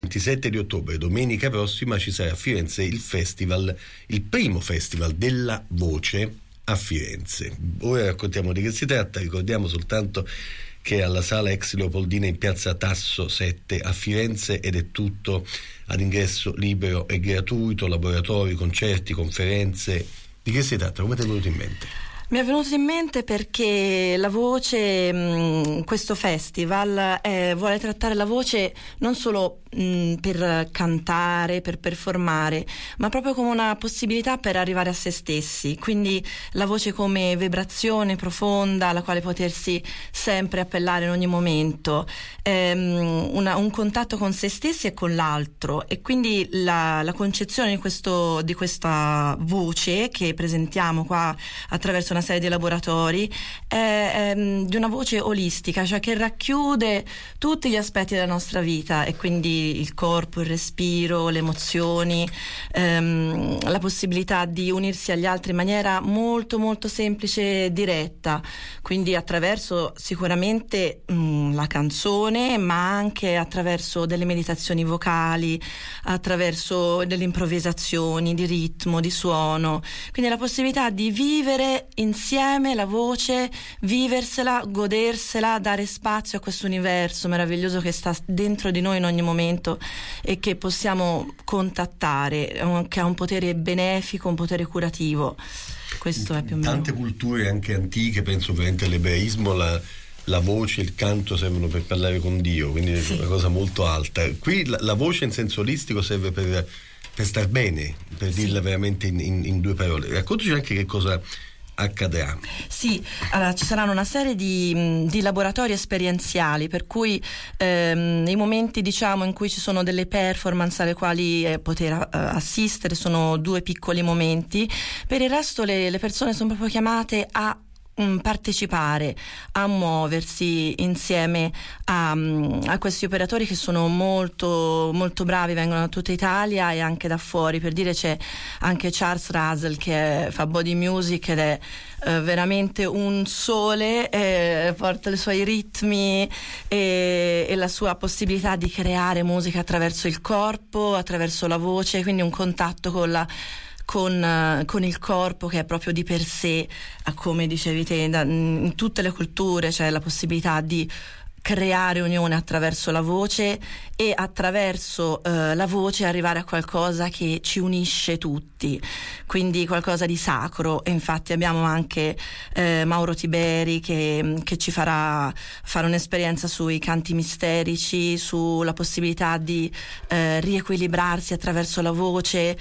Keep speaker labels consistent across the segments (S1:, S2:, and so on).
S1: 27 di ottobre, domenica prossima, ci sarà a Firenze il festival, il primo festival della voce a Firenze. Ora raccontiamo di che si tratta, ricordiamo soltanto che è alla sala ex Leopoldina in piazza Tasso 7 a Firenze ed è tutto ad ingresso libero e gratuito, laboratori, concerti, conferenze. Di che si tratta? Come ti è venuto in mente?
S2: Mi è venuto in mente perché la voce, questo festival vuole trattare la voce non solo per cantare, per performare, ma proprio come una possibilità per arrivare a se stessi, quindi la voce come vibrazione profonda alla quale potersi sempre appellare in ogni momento, un contatto con se stessi e con l'altro, e quindi la concezione di questa voce che presentiamo qua attraverso una serie di laboratori è di una voce olistica, cioè che racchiude tutti gli aspetti della nostra vita, e quindi il corpo, il respiro, le emozioni, la possibilità di unirsi agli altri in maniera molto molto semplice e diretta, quindi attraverso sicuramente la canzone, ma anche attraverso delle meditazioni vocali, attraverso delle improvvisazioni di ritmo, di suono, quindi la possibilità di vivere insieme la voce, viversela, godersela, dare spazio a questo universo meraviglioso che sta dentro di noi in ogni momento e che possiamo contattare, che ha un potere benefico, un potere curativo. Questo è più o meno.
S1: Tante culture anche antiche, penso ovviamente all'ebraismo, la voce, il canto servono per parlare con Dio, quindi sì, è una cosa molto alta. Qui la voce in senso olistico serve per star bene, per sì, dirla veramente in due parole. Raccontaci anche che cosa accadrà.
S2: Sì, allora ci saranno una serie di laboratori esperienziali, per cui i momenti, diciamo, in cui ci sono delle performance alle quali poter assistere sono 2 piccoli momenti. Per il resto le persone sono proprio chiamate a partecipare, a muoversi insieme a questi operatori che sono molto molto bravi, vengono da tutta Italia e anche da fuori. Per dire, c'è anche Charles Russell che fa body music ed è veramente un sole, porta i suoi ritmi e la sua possibilità di creare musica attraverso il corpo, attraverso la voce, quindi un contatto con il corpo che è proprio di per sé, come dicevi te, in tutte le culture c'è la possibilità di creare unione attraverso la voce e attraverso la voce arrivare a qualcosa che ci unisce tutti, quindi qualcosa di sacro. E infatti abbiamo anche Mauro Tiberi che ci farà fare un'esperienza sui canti misterici, sulla possibilità di riequilibrarsi attraverso la voce.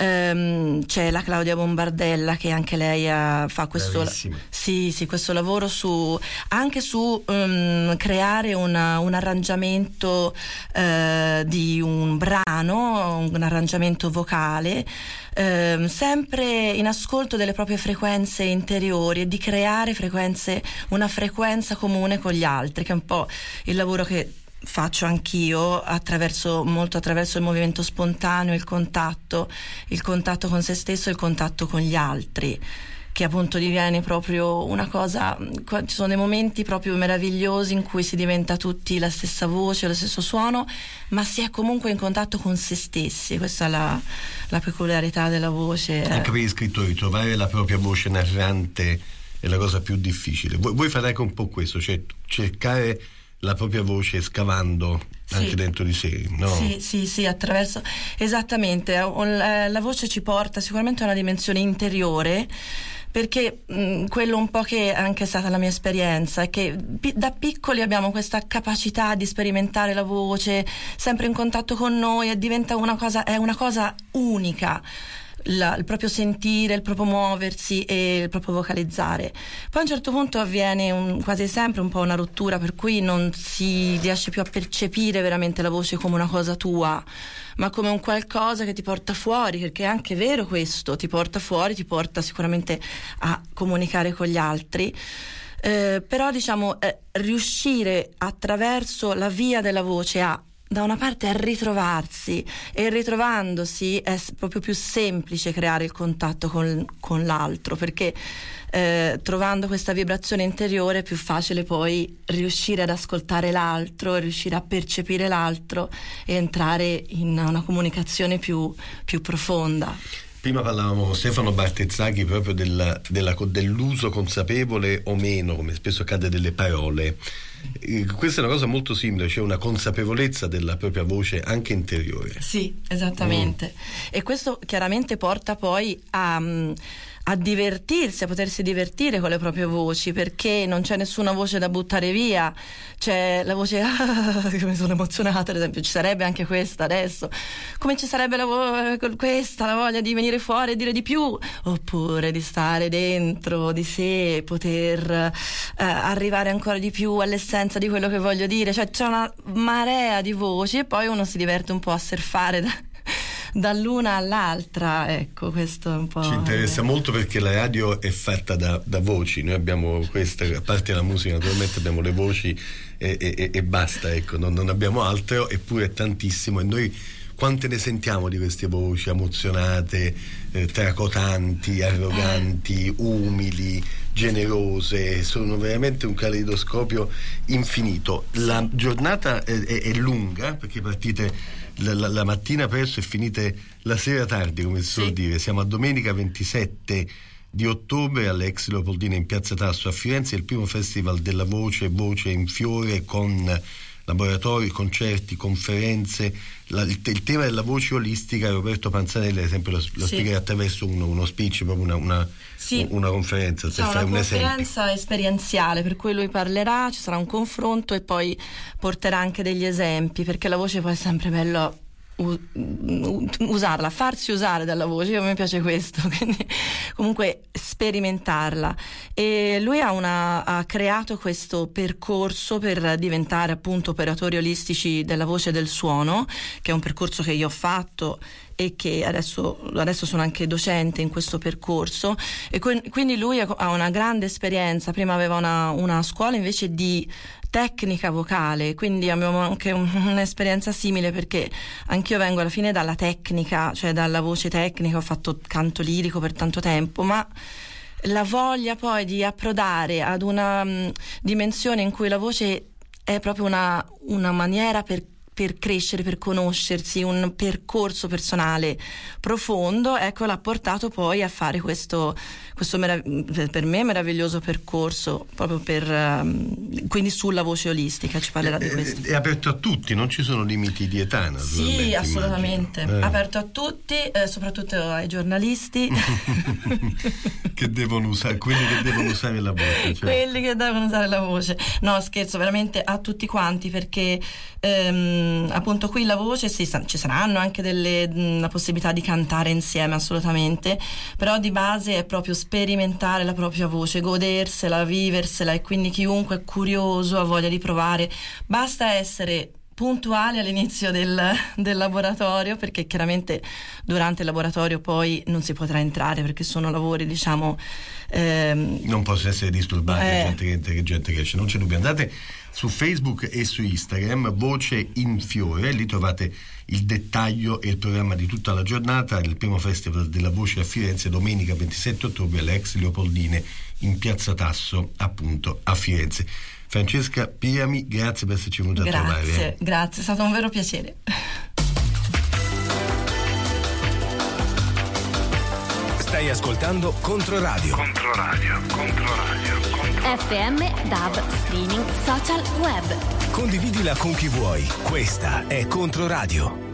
S2: C'è la Claudia Bombardella che anche lei fa questo questo lavoro anche su creare un arrangiamento di un brano, un arrangiamento vocale, sempre in ascolto delle proprie frequenze interiori, e di creare una frequenza comune con gli altri, che è un po' il lavoro che faccio anch'io attraverso il movimento spontaneo, il contatto con se stesso e il contatto con gli altri, che appunto diviene proprio una cosa. Ci sono dei momenti proprio meravigliosi in cui si diventa tutti la stessa voce, lo stesso suono, ma si è comunque in contatto con se stessi. Questa è la peculiarità della voce.
S1: Anche per gli scrittori trovare la propria voce narrante è la cosa più difficile. Voi fate anche un po' questo, cioè cercare la propria voce scavando anche dentro di sé, no? Sì,
S2: attraverso, esattamente. La voce ci porta sicuramente a una dimensione interiore, perché quello un po' che è anche stata la mia esperienza è che da piccoli abbiamo questa capacità di sperimentare la voce sempre in contatto con noi, e diventa una cosa unica. Il proprio sentire, il proprio muoversi e il proprio vocalizzare. Poi a un certo punto avviene quasi sempre un po' una rottura, per cui non si riesce più a percepire veramente la voce come una cosa tua, ma come un qualcosa che ti porta fuori, perché è anche vero questo, ti porta fuori, ti porta sicuramente a comunicare con gli altri. Però diciamo riuscire attraverso la via della voce a da una parte a ritrovarsi, e ritrovandosi è proprio più semplice creare il contatto con l'altro, perché trovando questa vibrazione interiore è più facile poi riuscire ad ascoltare l'altro, riuscire a percepire l'altro e entrare in una comunicazione più profonda.
S1: Prima parlavamo con Stefano Bartezzacchi proprio dell'uso consapevole o meno, come spesso accade, delle parole. Questa è una cosa molto simile, cioè una consapevolezza della propria voce anche interiore.
S2: Sì, esattamente. E questo chiaramente porta poi a divertirsi, a potersi divertire con le proprie voci, perché non c'è nessuna voce da buttare via. C'è la voce mi sono emozionata, ad esempio, ci sarebbe anche questa adesso, come ci sarebbe la voglia di venire fuori e dire di più, oppure di stare dentro di sé, poter arrivare ancora di più all'essenza di quello che voglio dire. Cioè c'è una marea di voci e poi uno si diverte un po' a surfare dall'una all'altra. Ecco, questo è un po'.
S1: Ci interessa molto perché la radio è fatta da voci. Noi abbiamo questa, a parte la musica naturalmente abbiamo le voci e basta, ecco, non abbiamo altro, eppure tantissimo. E noi quante ne sentiamo di queste voci emozionate, tracotanti, arroganti, umili, generose, sono veramente un caleidoscopio infinito. La giornata è lunga, perché partite la mattina presto e finite la sera tardi, come si suol dire. Siamo a domenica 27 di ottobre all'Ex Leopoldina in Piazza Tasso a Firenze, il primo festival della voce in fiore, con laboratori, concerti, conferenze. Il tema della voce olistica, Roberto Panzanelli ad esempio lo spiega attraverso uno speech, proprio una conferenza, per fare un esempio. Una
S2: conferenza esperienziale, per cui lui parlerà, ci sarà un confronto e poi porterà anche degli esempi, perché la voce poi è sempre bello usarla, farsi usare dalla voce. A me piace questo, quindi comunque sperimentarla. E lui ha creato questo percorso per diventare appunto operatori olistici della voce e del suono, che è un percorso che io ho fatto e che adesso sono anche docente in questo percorso, e quindi lui ha una grande esperienza. Prima aveva una scuola invece di tecnica vocale, quindi abbiamo anche un'esperienza simile, perché anch'io vengo alla fine dalla tecnica, cioè dalla voce tecnica, ho fatto canto lirico per tanto tempo, ma la voglia poi di approdare ad una dimensione in cui la voce è proprio una maniera per crescere, per conoscersi, un percorso personale profondo, ecco, l'ha portato poi a fare questo per me meraviglioso percorso proprio quindi sulla voce olistica. Ci parlerà di questo.
S1: È aperto a tutti, non ci sono limiti di età, naturalmente.
S2: Sì, assolutamente, aperto a tutti, soprattutto ai giornalisti
S1: che devono usare, quelli che devono usare la voce, cioè.
S2: Quelli che devono usare la voce, no scherzo, veramente a tutti quanti, perché appunto qui la voce ci saranno anche la possibilità di cantare insieme, assolutamente, però di base è proprio sperimentare la propria voce, godersela, viversela, e quindi chiunque è curioso, ha voglia di provare, basta essere puntuali all'inizio del laboratorio, perché chiaramente durante il laboratorio poi non si potrà entrare, perché sono lavori, diciamo,
S1: non possono essere disturbati, gente che esce, non c'è dubbio. Andate su Facebook e su Instagram, Voce in Fiore, lì trovate il dettaglio e il programma di tutta la giornata. Il primo festival della voce a Firenze, domenica 27 ottobre alle Ex Leopoldine in Piazza Tasso, appunto a Firenze. Francesca Pirami, grazie per esserci venuta a trovare.
S2: Grazie, è stato un vero piacere.
S3: Stai ascoltando Controradio.
S4: FM, DAB, streaming, social, web.
S3: Condividila con chi vuoi. Questa è Controradio.